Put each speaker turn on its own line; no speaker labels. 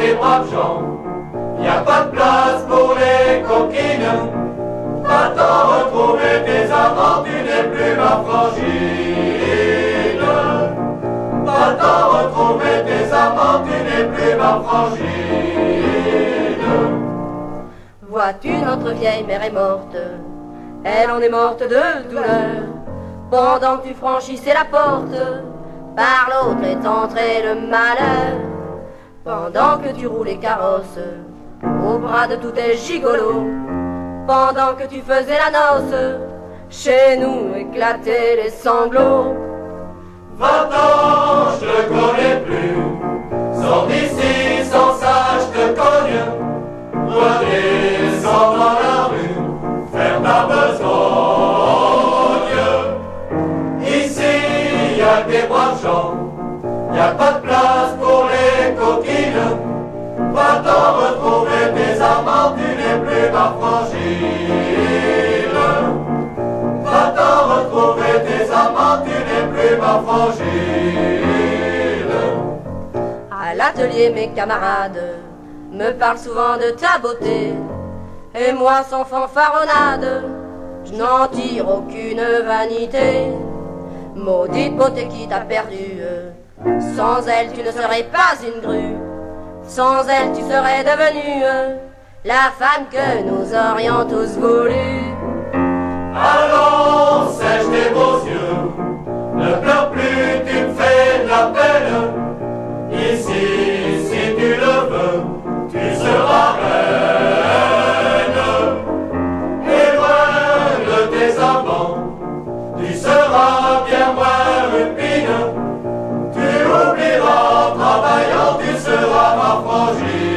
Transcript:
des braves gens, y a pas de place pour les coquines. Va-t'en retrouver tes amants, tu n'es plus ma frangine. Va-t'en retrouver tes amants, tu n'es plus ma frangine.
Vois-tu, notre vieille mère est morte, elle en est morte de douleur. Pendant que tu franchissais la porte, par l'autre est entré le malheur. Pendant que tu roulais carrosse, au bras de tous tes gigolos, pendant que tu faisais la noce, chez nous éclataient les sanglots.
Va-t'en, je te connais plus, sors d'ici, sans ça je te cogne. Redescends dans la rue, faire ta besogne. Ici, y a des braves gens, y a pas de place pour les coquines. Va-t'en retrouver tes amants, tu n'es plus ma frangine. Va-t'en retrouver tes amants, tu n'es plus ma frangine.
À l'atelier, mes camarades me parlent souvent de ta beauté, et moi, sans fanfaronnade, je n'en tire aucune vanité. Maudite beauté qui t'a perdu, sans elle tu ne serais pas une grue. Sans elle tu serais devenue la femme que nous aurions tous voulu.
Allons, sèche tes beaux yeux, ne pleure plus, tu me fais de la peine. Ici, si tu le veux, tu seras reine. Et loin de tes amants, tu seras bien moins rupine. Tu oublieras en travaillant, tu seras ma frangine.